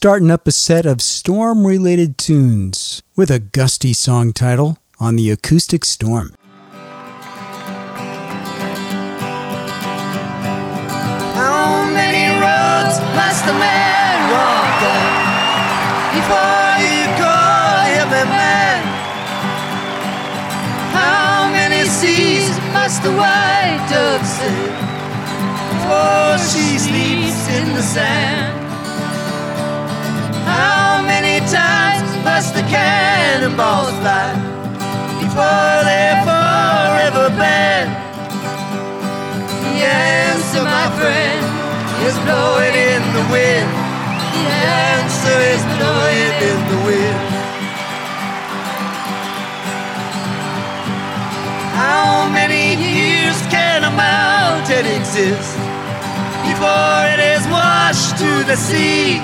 starting up a set of storm-related tunes with a gusty song title on the Acoustic Storm. How many roads must a man walk down before you call him a man? How many seas must the white dove sail before she sleeps in the sand? How many times must the cannonballs fly before they're forever banned? The answer, my friend, is blowing in the wind. The answer is blowing in the wind. How many years can a mountain exist before it is washed to the sea?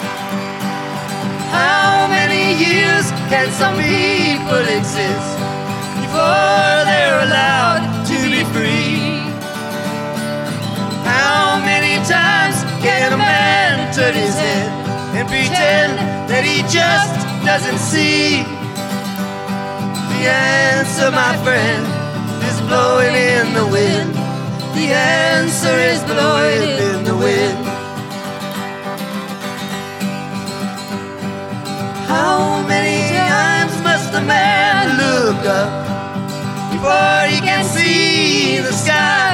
How many years can some people exist before they're allowed to be free? How many times can a man turn his head and pretend that he just doesn't see? The answer, my friend, is blowing in the wind. The answer is blowing in the wind. How many times must a man look up before he can see the sky?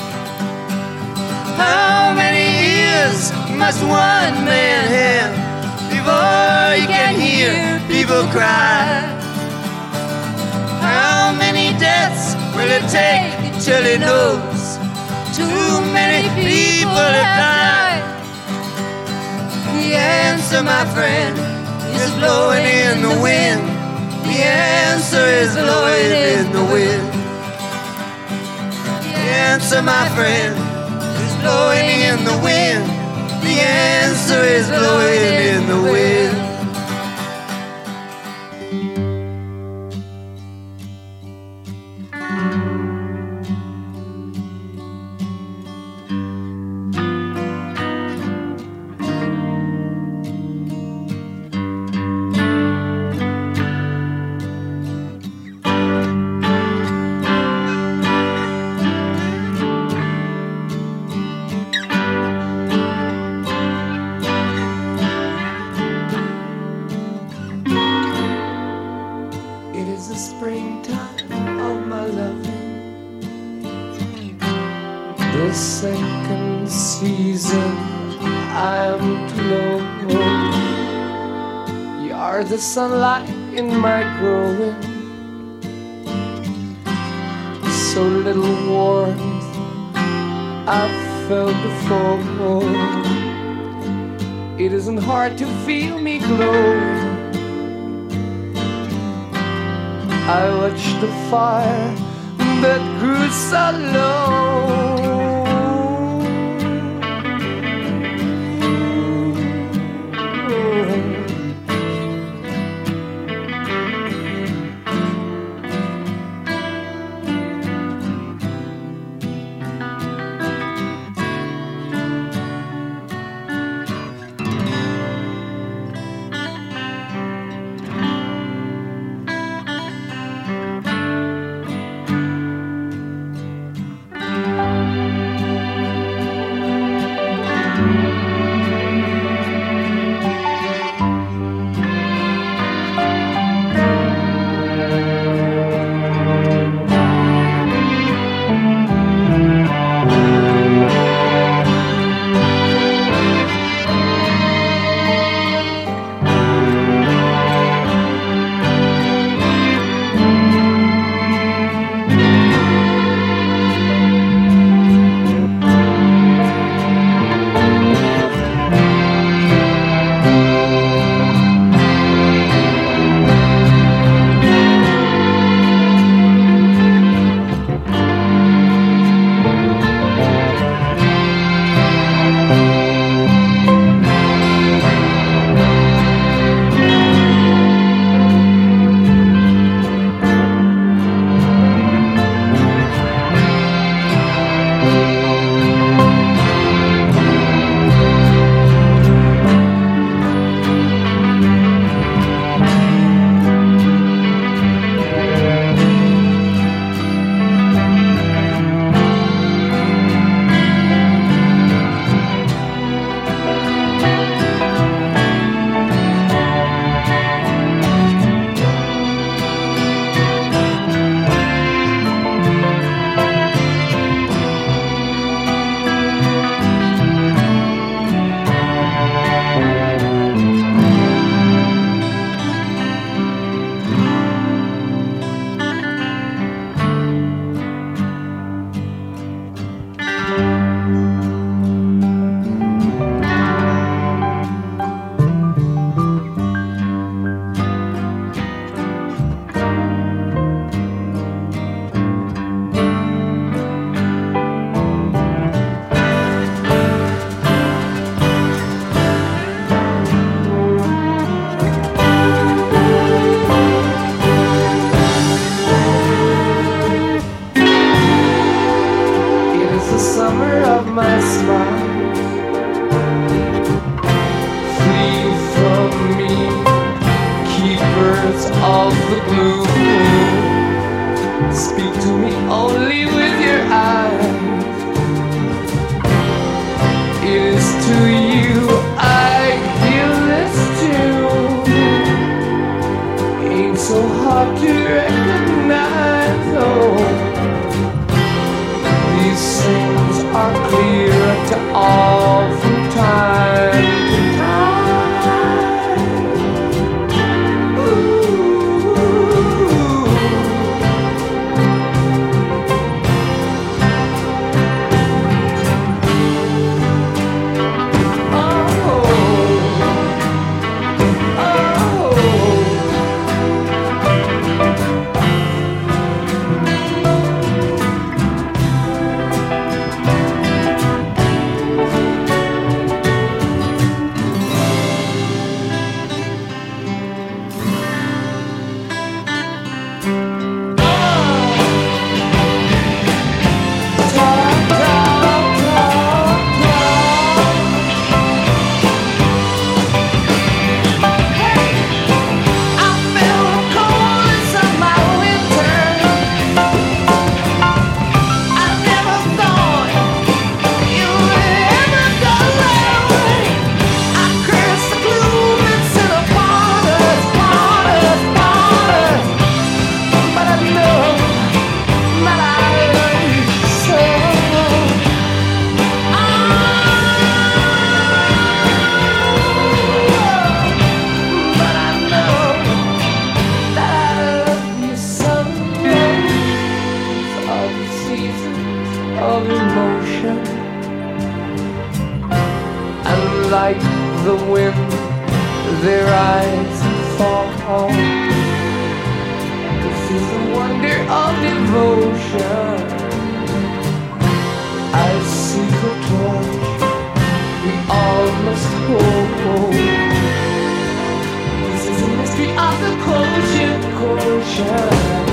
How many ears must one man have before he can hear people cry? How many deaths will it take till he knows too many people have died? The answer, my friend, is blowing in the wind. The answer is blowing in the wind. The answer, my friend, is blowing in the wind. The answer is blowing in the wind. The sunlight in my growing, so little warmth I've felt before. It isn't hard to feel me glowing. I watched the fire that grew so low. only with your eyes. It is to you I give this tune. Ain't so hard to recognize, oh. These things are clear to all from time to time. Ooh. Like the wind, they rise and fall. This is the wonder of devotion. I see the torch we all must hold. This is the mystery of the culture.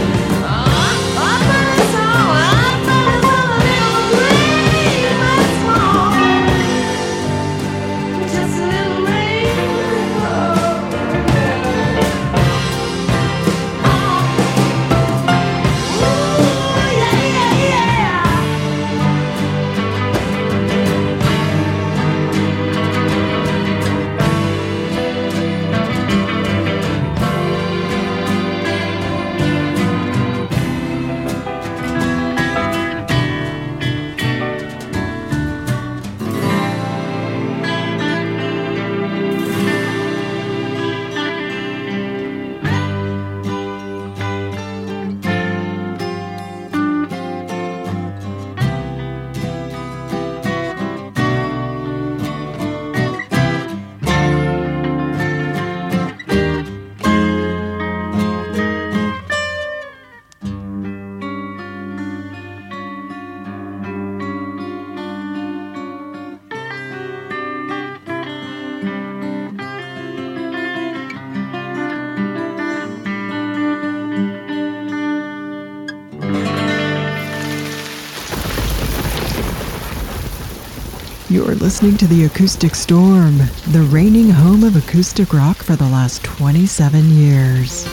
You're listening to The Acoustic Storm, the reigning home of acoustic rock for the last 27 years.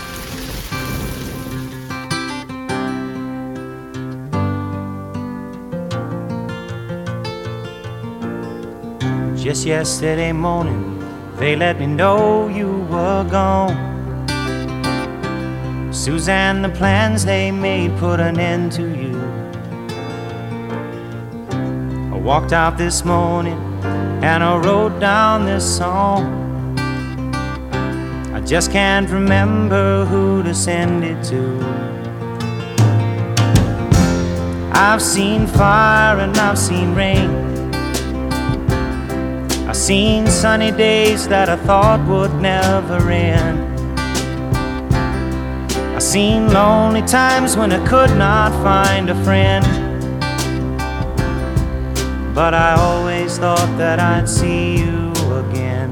Just yesterday morning, they let me know you were gone. Suzanne, the plans they made put an end to you. I walked out this morning and I wrote down this song. I just can't remember who to send it to. I've seen fire and I've seen rain. I've seen sunny days that I thought would never end. I've seen lonely times when I could not find a friend. But I always thought that I'd see you again.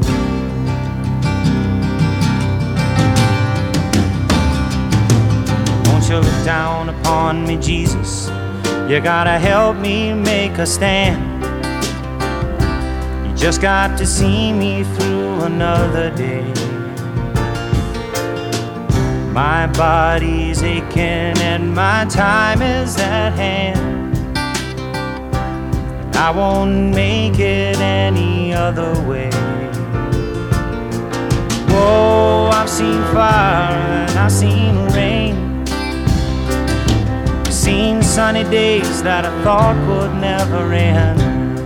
Won't you look down upon me, Jesus? You gotta help me make a stand. You just got to see me through another day. My body's aching and my time is at hand. I won't make it any other way. Whoa, I've seen fire and I've seen rain. Seen sunny days that I thought would never end.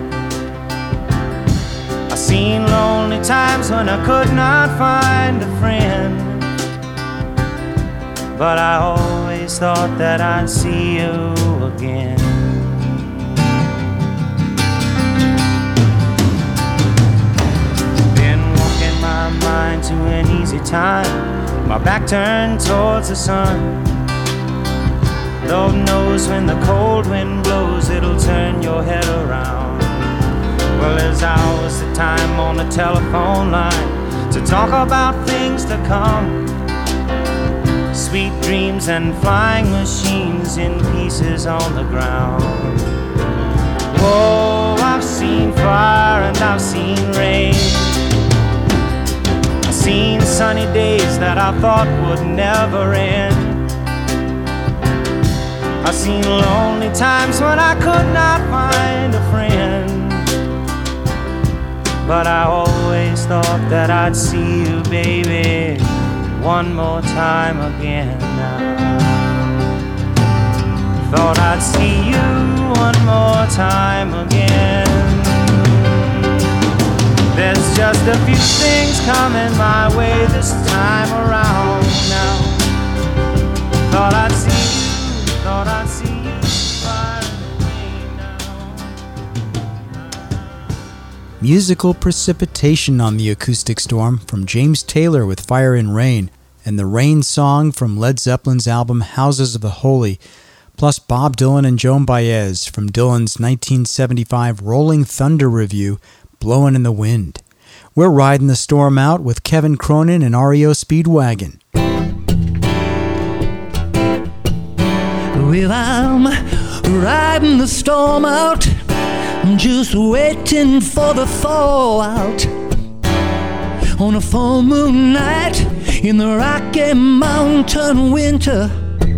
I've seen lonely times when I could not find a friend. But I always thought that I'd see you again. Been walking my mind to an easy time, my back turned towards the sun. Lord knows when the cold wind blows, it'll turn your head around. Well, there's hours of time on the telephone line to talk about things to come. Sweet dreams and flying machines in pieces on the ground. Whoa, I've seen fire and I've seen rain. I've seen sunny days that I thought would never end. I've seen lonely times when I could not find a friend. But I always thought that I'd see you, baby, one more time again now. Thought I'd see you one more time again. There's just a few things coming my way this time around now. Thought I'd see you, thought I'd see you fire and rain now. Musical Precipitation on the Acoustic Storm from James Taylor with Fire and Rain, and the Rain Song from Led Zeppelin's album Houses of the Holy, plus Bob Dylan and Joan Baez from Dylan's 1975 Rolling Thunder review, Blowin' in the Wind. We're riding the storm out with Kevin Cronin and REO Speedwagon. Well, I'm riding the storm out, I'm just waiting for the thaw out. On a full moon night in the Rocky Mountain winter,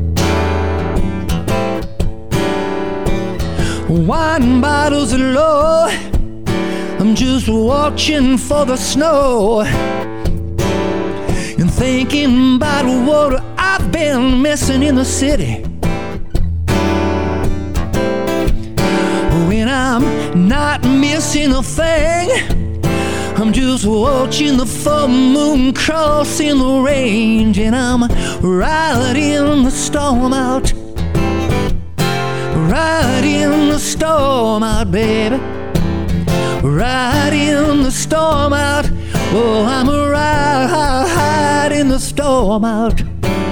wine bottles are low, I'm just watching for the snow and thinking about what I've been missing in the city. When I'm not missing a thing, I'm just watching the full moon crossing the range, and I'm riding the storm out, riding the storm out, baby, riding the storm out. Oh, I'm riding the storm out.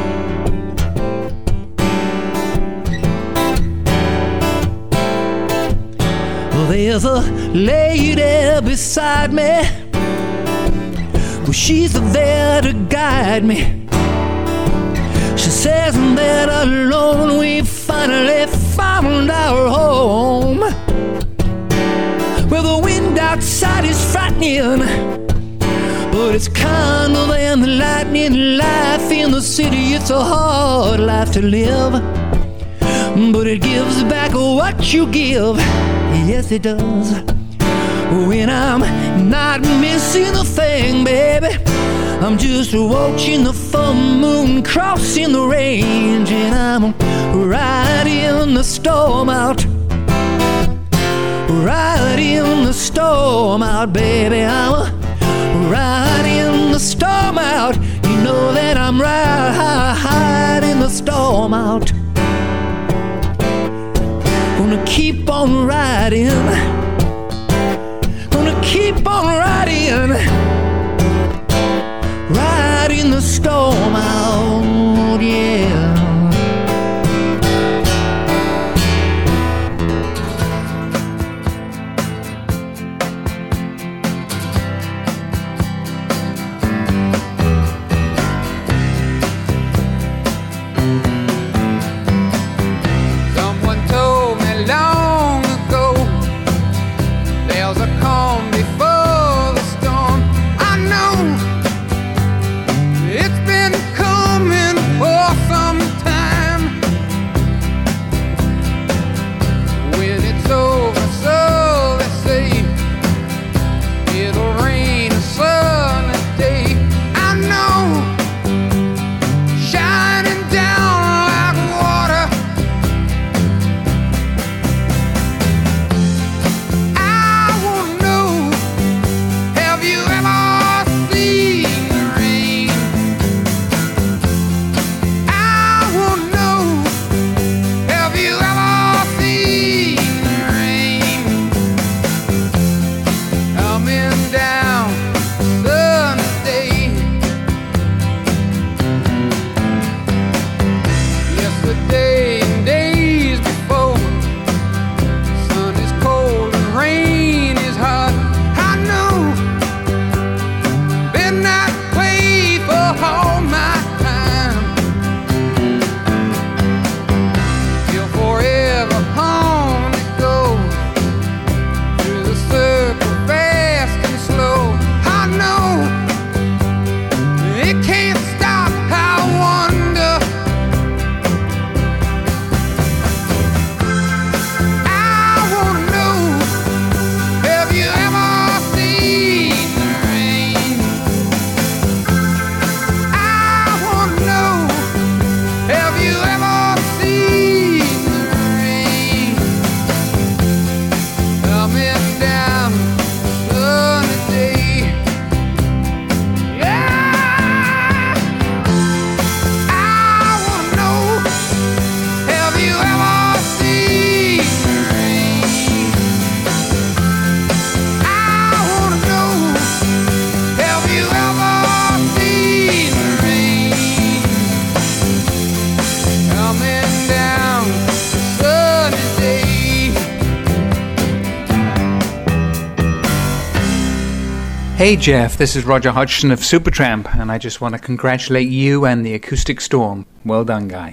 There's a lady beside me, well, she's there to guide me. She says that alone we finally found our home. Well, the wind outside is frightening, but it's kinder than the lightning. Life in the city, it's a hard life to live, but it gives back what you give. Yes, it does. When I'm not missing a thing, baby, I'm just watching the full moon crossing the range, and I'm riding the storm out, riding the storm out, baby. I'm riding the storm out. You know that I'm riding the storm out. Gonna keep on riding, gonna keep on riding, riding the storm out, yeah. Hey Jeff, this is Roger Hodgson of Supertramp, and I just want to congratulate you and the Acoustic Storm. Well done, guy.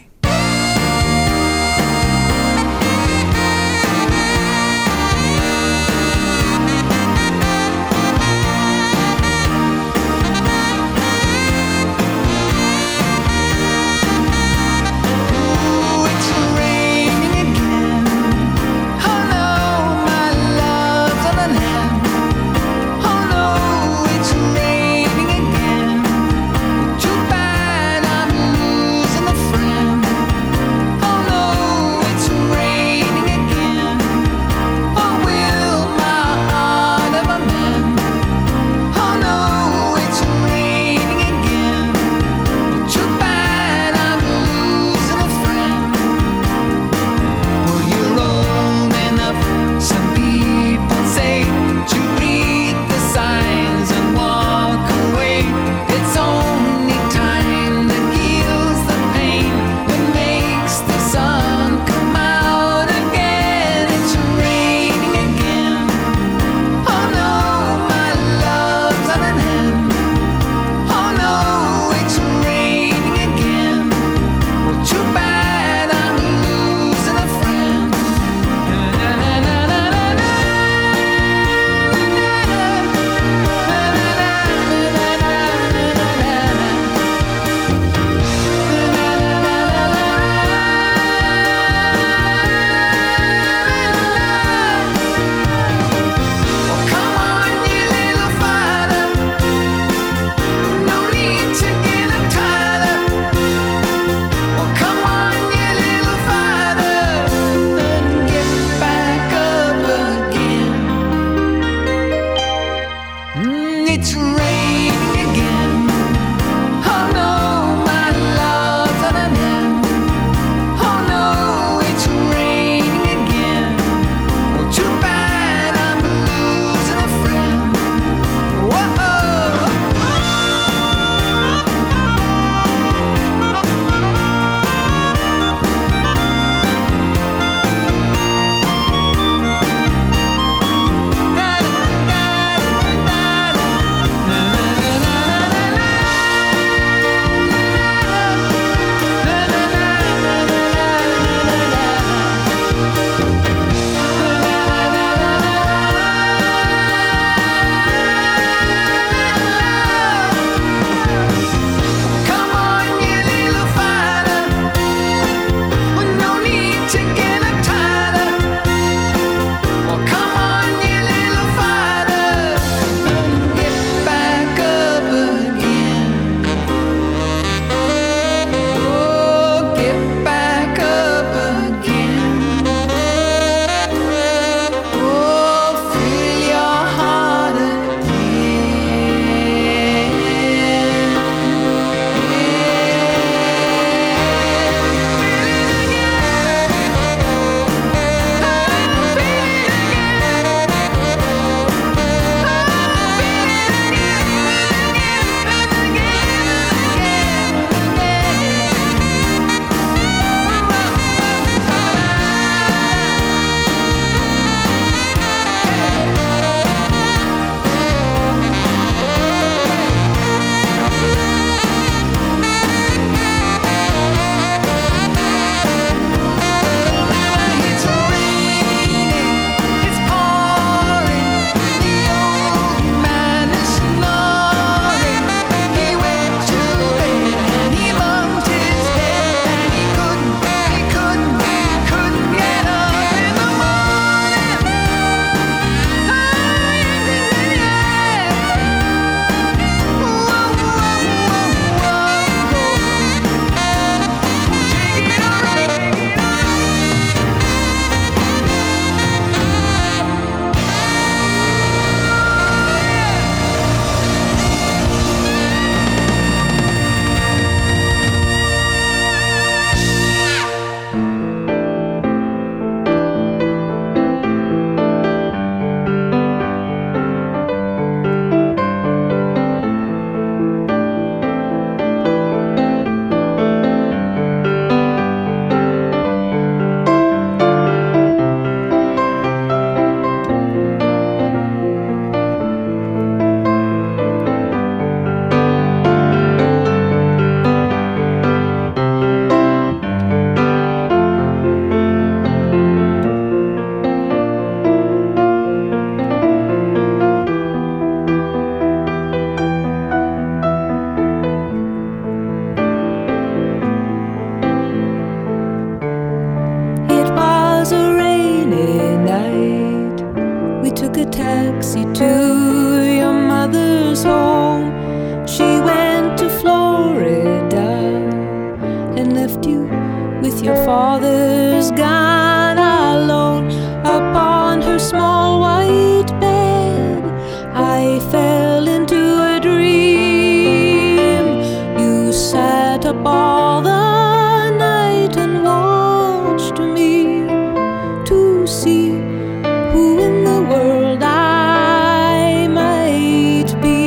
was gone alone upon her small white bed. I fell into a dream. You sat up all the night and watched me to see who in the world I might be.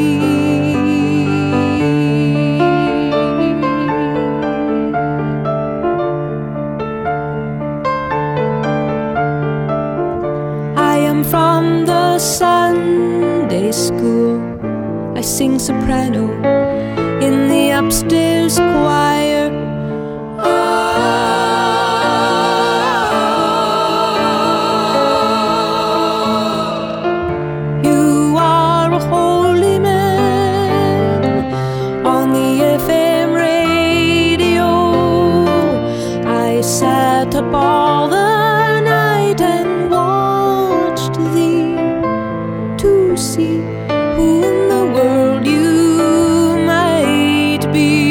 I am from the Sunday school. I sing soprano in the upstairs choir. You are a holy man on the FM radio. I sat up all the night and watched thee to see who in the world you might be.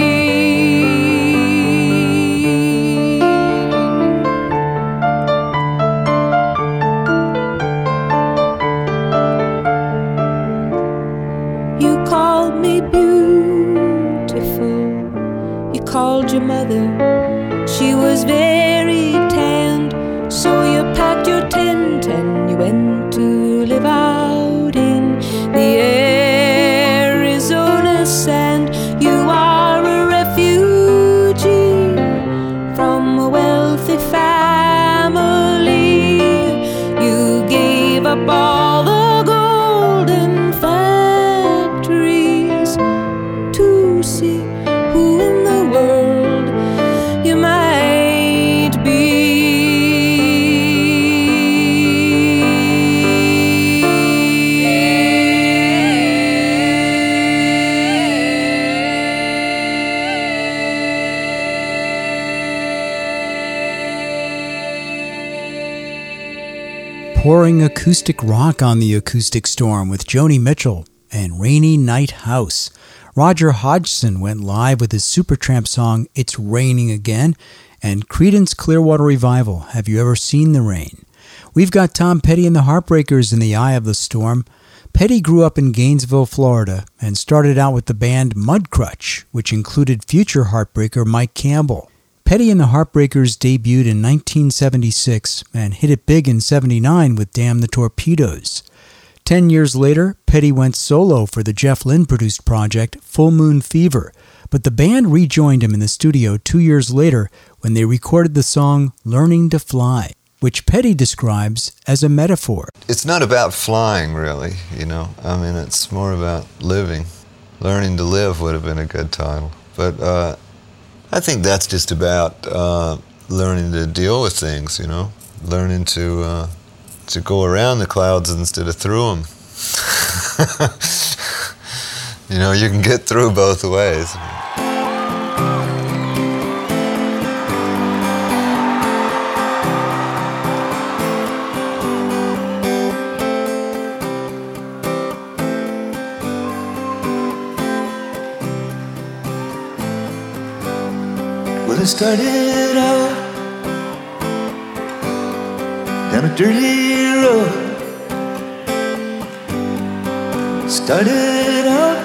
You called me beautiful. You called your mother. She was very tanned. So you packed your tent and you went to live out in the Arizona sand. You are a refugee from a wealthy family. You gave up all the golden factories to see who in the world you might be. Pouring acoustic rock on the Acoustic Storm with Joni Mitchell and Rainy Night House. Roger Hodgson went live with his Supertramp song It's Raining Again, and Creedence Clearwater Revival, Have You Ever Seen the Rain? We've got Tom Petty and the Heartbreakers in the eye of the storm. Petty grew up in Gainesville, Florida, and started out with the band Mudcrutch, which included future Heartbreaker Mike Campbell. Petty and the Heartbreakers debuted in 1976 and hit it big in '79 with Damn the Torpedoes. 10 years later, Petty went solo for the Jeff Lynne-produced project Full Moon Fever, but the band rejoined him in the studio 2 years later when they recorded the song Learning to Fly, which Petty describes as a metaphor. It's not about flying, really, you know. I mean, it's more about living. Learning to Live would have been a good title. But I think that's just about learning to deal with things, you know. Learning to go around the clouds instead of through them. You know, you can get through both ways. Well, it started out down a dirty road. Started out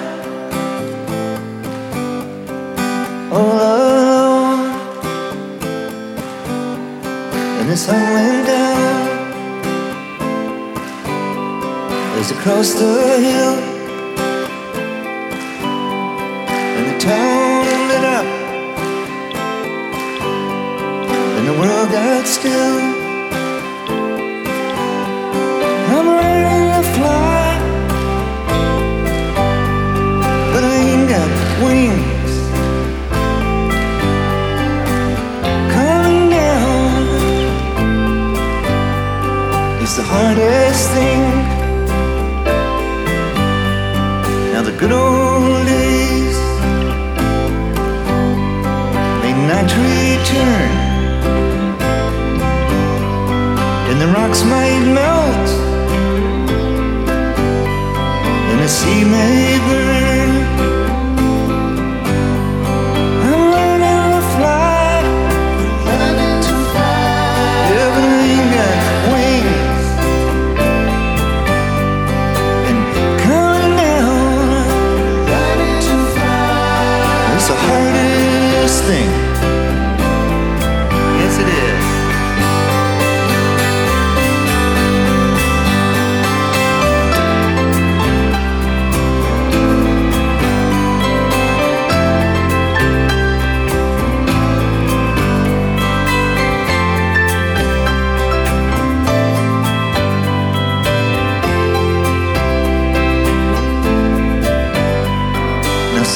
all alone, and the sun went down as across the hill, and the town lit up, and the world got still. I'm ready to fly, but I ain't got wings. Coming down is the hardest thing. Now the good old days may not return, and the rocks might melt, and the sea may burn. I'm learning to fly, learning to fly.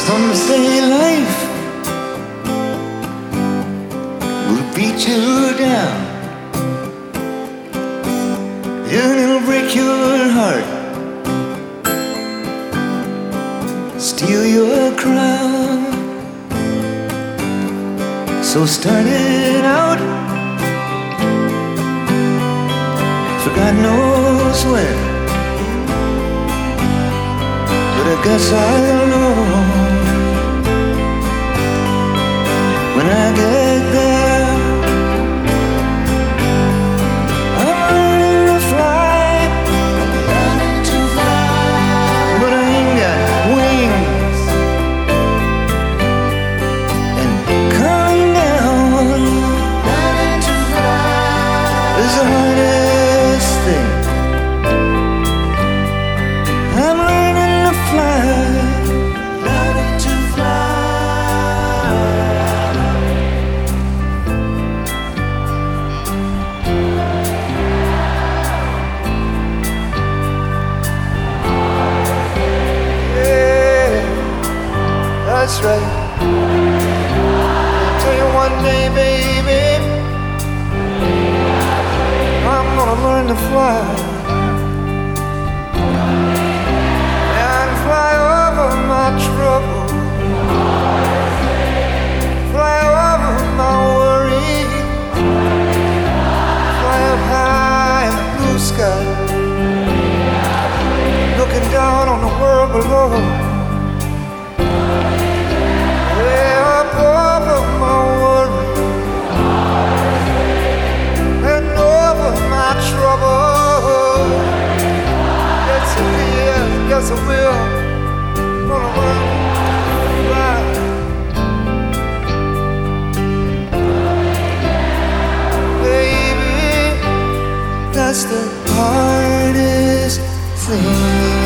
Some say life will beat you down, and it'll break your heart, steal your crown. So start it out for God knows where, but I guess I'll know when I get there. I'm learning to fly, but I ain't got wings, and coming down is the hardest thing. I'm learning to fly, learning to fly. Yeah, that's right. I'll tell you one day, baby, I'm gonna learn to fly. And fly over my trouble, fly over my worry, fly up high in the blue sky, looking down on the world below. Way up over my worry and over my trouble. Yes, it is, yes, it will. Gonna learn to fly. Baby, that's the hardest thing.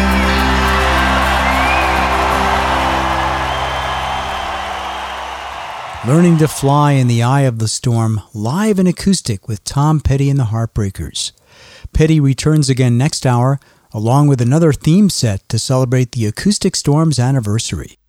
Learning to Fly in the Eye of the Storm, live and acoustic with Tom Petty and the Heartbreakers. Petty returns again next hour, along with another theme set to celebrate the Acoustic Storm's anniversary.